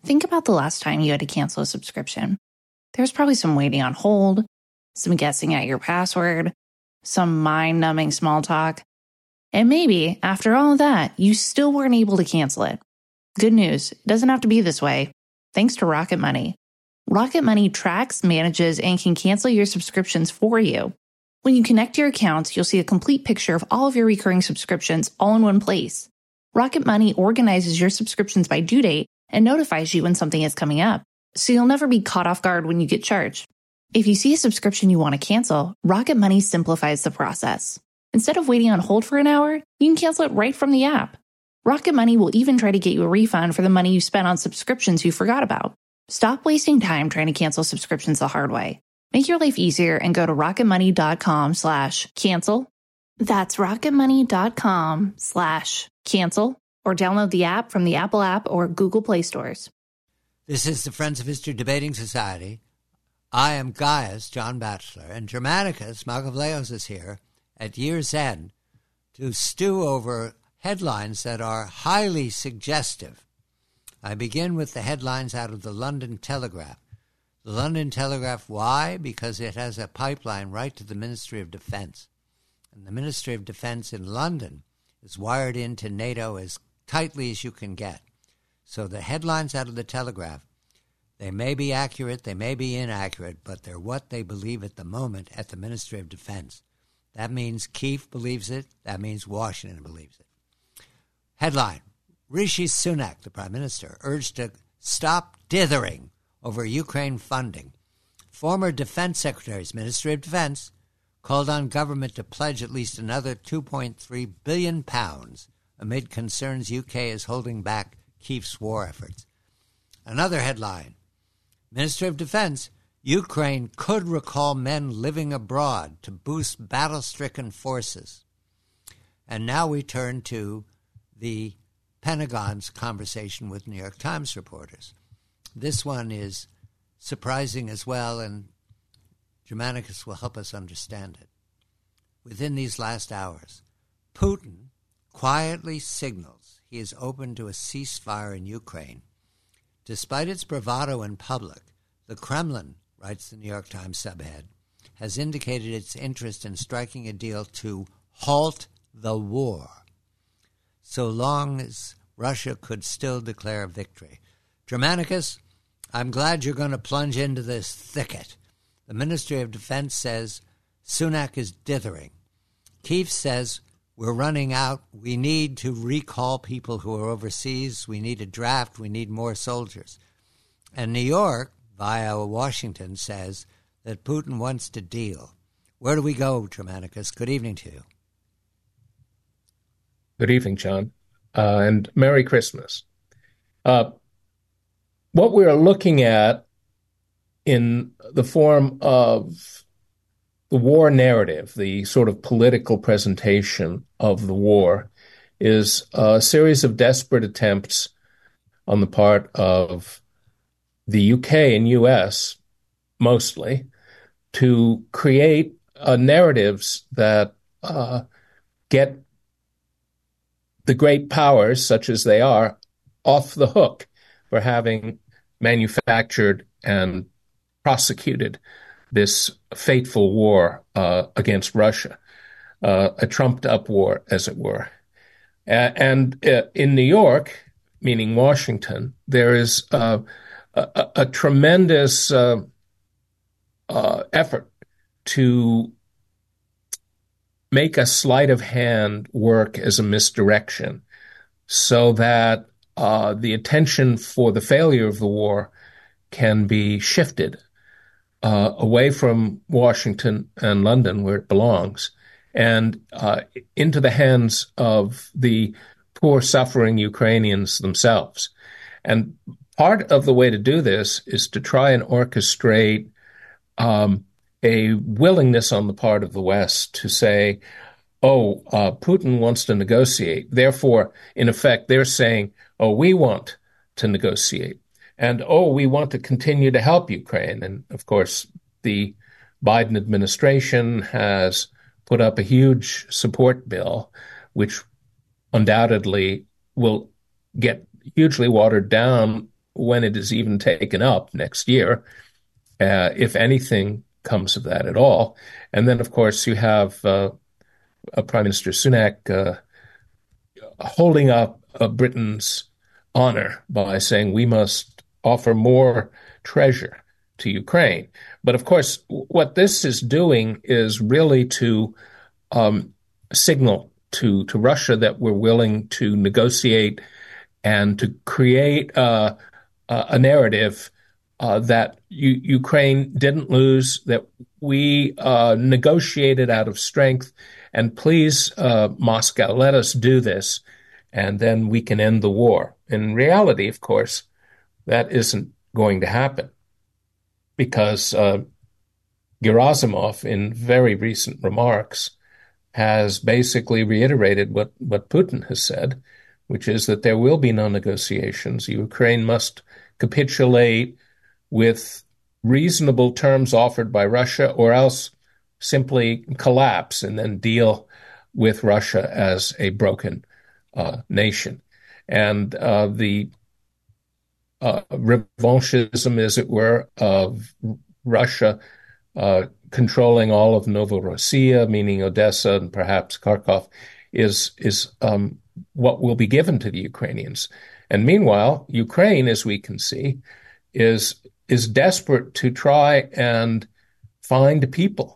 Think about the last time you had to cancel a subscription. There was probably some waiting on hold, some guessing at your password, some mind-numbing small talk. And maybe, after all of that, you still weren't able to cancel it. Good news, it doesn't have to be this way. Thanks to Rocket Money. Rocket Money tracks, manages, and can cancel your subscriptions for you. When you connect your accounts, you'll see a complete picture of all of your recurring subscriptions all in one place. Rocket Money organizes your subscriptions by due date and notifies you when something is coming up, so you'll never be caught off guard when you get charged. If you see a subscription you want to cancel, Rocket Money simplifies the process. Instead of waiting on hold for an hour, you can cancel it right from the app. Rocket Money will even try to get you a refund for the money you spent on subscriptions you forgot about. Stop wasting time trying to cancel subscriptions the hard way. Make your life easier and go to rocketmoney.com/cancel. That's rocketmoney.com/cancel, or download the app from the Apple app or Google Play stores. This is the Friends of History Debating Society. I am Gaius, John Batchelor, and Germanicus Magavleos is here at year's end to stew over headlines that are highly suggestive. I begin with the headlines out of the London Telegraph. The London Telegraph, why? Because it has a pipeline right to the Ministry of Defense. And the Ministry of Defense in London is wired into NATO as tightly as you can get. So the headlines out of the Telegraph, they may be accurate, they may be inaccurate, but they're what they believe at the moment at the Ministry of Defense. That means Kyiv believes it. That means Washington believes it. Headline, Rishi Sunak, the Prime Minister, urged to stop dithering over Ukraine funding. Former Defense Secretary's Ministry of Defense called on government to pledge at least another £2.3 billion amid concerns UK is holding back Kyiv's war efforts. Another headline, Ministry of Defense, Ukraine could recall men living abroad to boost battle-stricken forces. And now we turn to the Pentagon's conversation with New York Times reporters. This one is surprising as well, and Germanicus will help us understand it. Within these last hours, Putin quietly signals he is open to a ceasefire in Ukraine. Despite its bravado in public, the Kremlin, writes the New York Times subhead, has indicated its interest in striking a deal to halt the war, so long as Russia could still declare victory. Germanicus, I'm glad you're going to plunge into this thicket. The Ministry of Defense says Sunak is dithering. Kyiv says we're running out. We need to recall people who are overseas. We need a draft. We need more soldiers. And New York, via Washington, says that Putin wants to deal. Where do we go, Germanicus? Good evening to you. Good evening, John, and Merry Christmas. What we're looking at in the form of the war narrative, the sort of political presentation of the war, is a series of desperate attempts on the part of the UK and US, mostly, to create narratives that get the great powers, such as they are, off the hook for having manufactured and prosecuted this fateful war against Russia, a trumped-up war, as it were. And in New York, meaning Washington, there is a tremendous effort to make a sleight of hand work as a misdirection so that the attention for the failure of the war can be shifted away from Washington and London, where it belongs, and into the hands of the poor, suffering Ukrainians themselves. And part of the way to do this is to try and orchestrate a willingness on the part of the West to say, Putin wants to negotiate. Therefore, in effect, they're saying, we want to negotiate. And, we want to continue to help Ukraine. And, of course, the Biden administration has put up a huge support bill, which undoubtedly will get hugely watered down when it is even taken up next year, if anything comes of that at all. And then, of course, you have Prime Minister Sunak holding up Britain's honor by saying we must offer more treasure to Ukraine. But of course, what this is doing is really to signal to Russia that we're willing to negotiate and to create a narrative that Ukraine didn't lose, that we negotiated out of strength, and please, Moscow, let us do this, and then we can end the war. In reality, of course, that isn't going to happen, because Gerasimov, in very recent remarks, has basically reiterated what Putin has said, which is that there will be no negotiations. Ukraine must capitulate with reasonable terms offered by Russia, or else simply collapse and then deal with Russia as a broken nation. And the revanchism, as it were, of Russia controlling all of Novorossiya, meaning Odessa and perhaps Kharkov, is what will be given to the Ukrainians. And meanwhile, Ukraine, as we can see, is desperate to try and find people.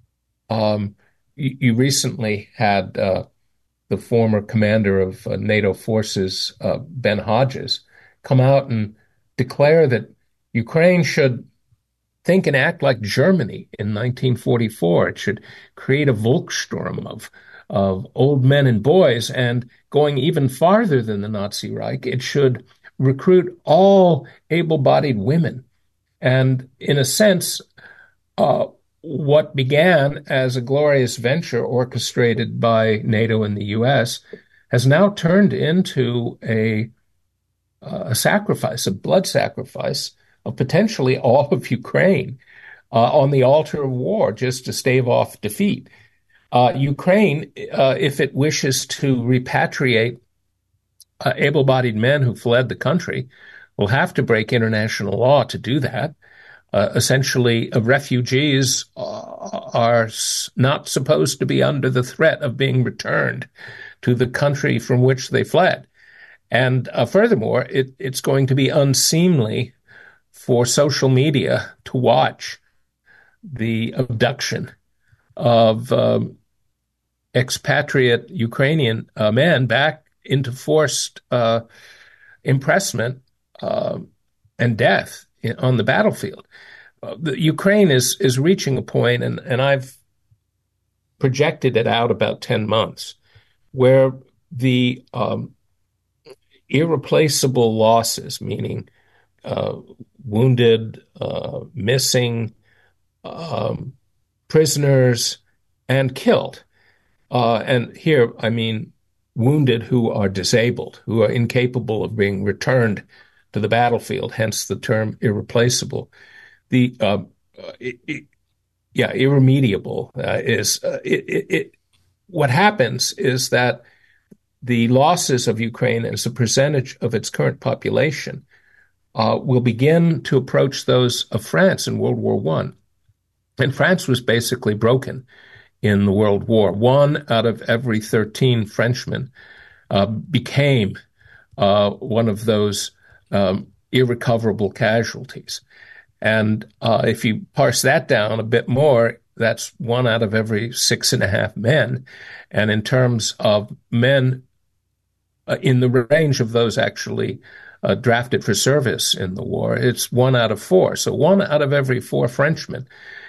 You recently had the former commander of NATO forces, Ben Hodges, come out and declare that Ukraine should think and act like Germany in 1944. It should create a Volkssturm of old men and boys, and going even farther than the Nazi Reich, it should recruit all able-bodied women. And in a sense, what began as a glorious venture orchestrated by NATO and the U.S. has now turned into a sacrifice, a blood sacrifice of potentially all of Ukraine on the altar of war, just to stave off defeat. Ukraine, if it wishes to repatriate able-bodied men who fled the country, will have to break international law to do that. Essentially, refugees are not supposed to be under the threat of being returned to the country from which they fled. And furthermore, it's going to be unseemly for social media to watch the abduction of expatriate Ukrainian men back into forced impressment and death on the battlefield. Ukraine is reaching a point, and I've projected it out about 10 months, where the irreplaceable losses, meaning wounded, missing, prisoners, and killed. And here, I mean wounded who are disabled, who are incapable of being returned to the battlefield, hence the term irreplaceable. The irremediable is what happens is that the losses of Ukraine as a percentage of its current population will begin to approach those of France in World War I. And France was basically broken in the World War. 1 out of every 13 Frenchmen became one of those irrecoverable casualties. And if you parse that down a bit more, that's 1 out of every 6.5 men. And in terms of men in the range of those actually drafted for service in the war, it's 1 out of 4. So 1 out of every 4 Frenchmen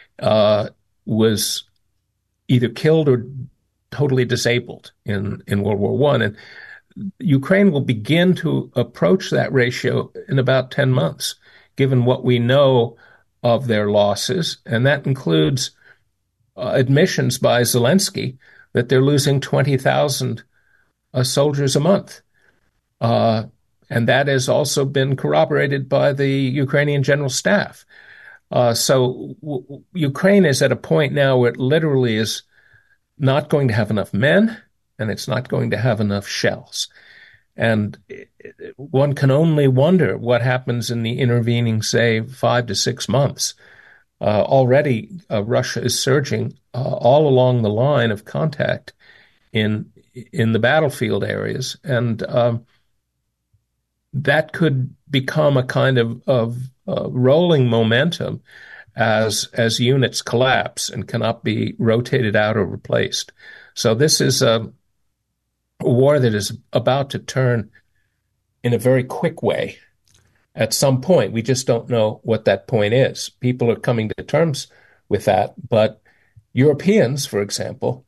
was either killed or totally disabled in World War I. And Ukraine will begin to approach that ratio in about 10 months, given what we know of their losses. And that includes admissions by Zelensky that they're losing 20,000 soldiers a month. And that has also been corroborated by the Ukrainian General Staff. So Ukraine is at a point now where it literally is not going to have enough men, and it's not going to have enough shells. And one can only wonder what happens in the intervening, say, 5 to 6 months. Already, Russia is surging all along the line of contact in the battlefield areas, and that could become a kind of rolling momentum as units collapse and cannot be rotated out or replaced. So this is a war that is about to turn in a very quick way at some point. We just don't know what that point is. People are coming to terms with that, but Europeans, for example,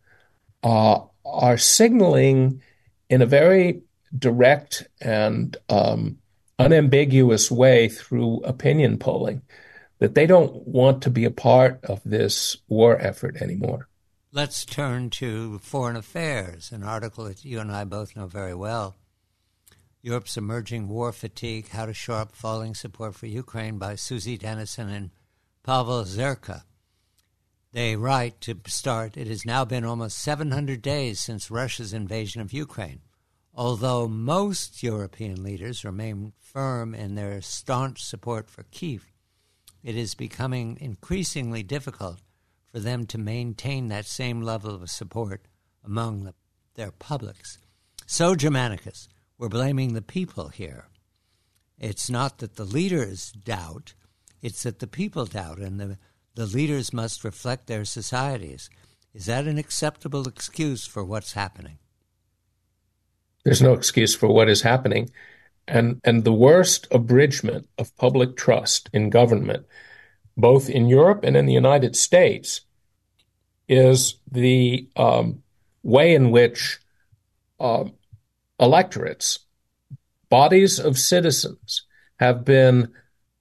are signaling in a very direct and unambiguous way through opinion polling that they don't want to be a part of this war effort anymore. Let's turn to foreign affairs, an article that you and I both know very well. Europe's Emerging War Fatigue, How to Shore Up Falling Support for Ukraine by Susie Dennison and Pavel Zerka. They write, to start, it has now been almost 700 days since Russia's invasion of Ukraine. Although most European leaders remain firm in their staunch support for Kyiv, it is becoming increasingly difficult for them to maintain that same level of support among their publics. So, Germanicus, we're blaming the people here. It's not that the leaders doubt, it's that the people doubt, and the leaders must reflect their societies. Is that an acceptable excuse for what's happening? There's no excuse for what is happening. And the worst abridgment of public trust in government, both in Europe and in the United States, is the way in which electorates, bodies of citizens, have been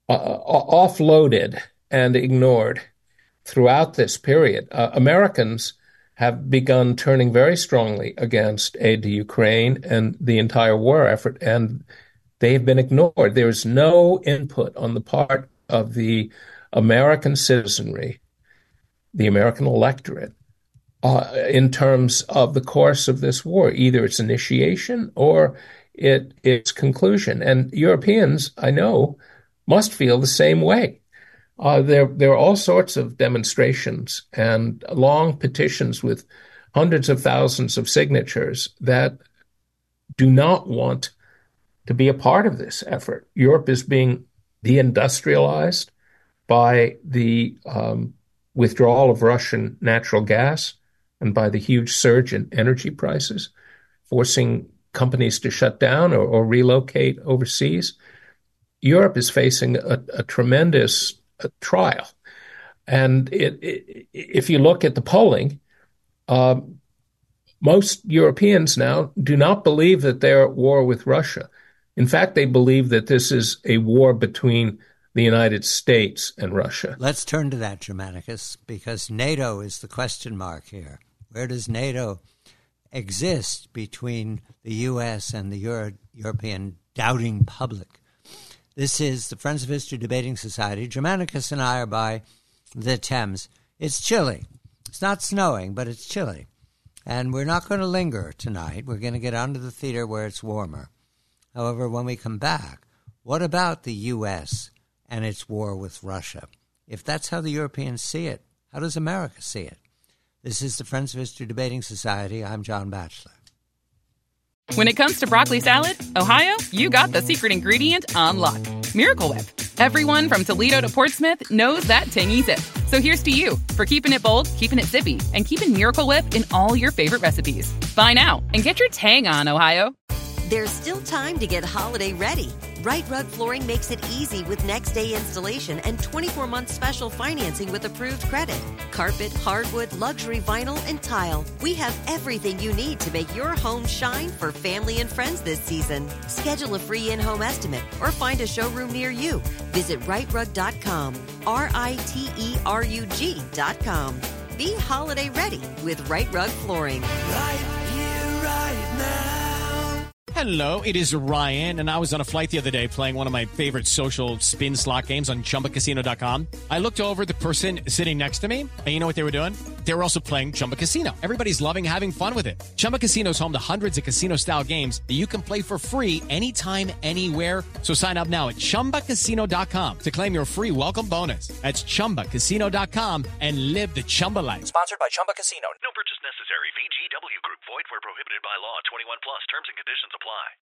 offloaded and ignored throughout this period. Americans have begun turning very strongly against aid to Ukraine and the entire war effort, and they have been ignored. There's no input on the part of the American citizenry, the American electorate, in terms of the course of this war, either its initiation or its conclusion. And Europeans, I know, must feel the same way. There are all sorts of demonstrations and long petitions with hundreds of thousands of signatures that do not want to be a part of this effort. Europe is being deindustrialized by the withdrawal of Russian natural gas and by the huge surge in energy prices, forcing companies to shut down or relocate overseas. Europe is facing a tremendous trial. And if you look at the polling, most Europeans now do not believe that they're at war with Russia. In fact, they believe that this is a war between the United States and Russia. Let's turn to that, Germanicus, because NATO is the question mark here. Where does NATO exist between the U.S. and the European doubting public? This is the Friends of History Debating Society. Germanicus and I are by the Thames. It's chilly. It's not snowing, but it's chilly. And we're not going to linger tonight. We're going to get onto the theater where it's warmer. However, when we come back, what about the U.S. and its war with Russia? If that's how the Europeans see it, how does America see it? This is the Friends of History Debating Society. I'm John Batchelor. When it comes to broccoli salad, Ohio, you got the secret ingredient on lock. Miracle Whip. Everyone from Toledo to Portsmouth knows that tangy zip. So here's to you for keeping it bold, keeping it zippy, and keeping Miracle Whip in all your favorite recipes. Buy now and get your tang on, Ohio. There's still time to get holiday ready. Right Rug Flooring makes it easy with next day installation and 24-month special financing with approved credit. Carpet, hardwood, luxury vinyl, and tile. We have everything you need to make your home shine for family and friends this season. Schedule a free in-home estimate or find a showroom near you. Visit rightrug.com, RITERUG.com. Be holiday ready with Right Rug Flooring. Right here, right now. Hello, it is Ryan, and I was on a flight the other day playing one of my favorite social spin slot games on ChumbaCasino.com. I looked over at the person sitting next to me, and you know what they were doing? They were also playing Chumba Casino. Everybody's loving having fun with it. Chumba Casino is home to hundreds of casino-style games that you can play for free anytime, anywhere. So sign up now at ChumbaCasino.com to claim your free welcome bonus. That's ChumbaCasino.com and live the Chumba life. Sponsored by Chumba Casino. No purchase necessary. VGW Group. Void where prohibited by law. 21 plus. Terms and conditions apply.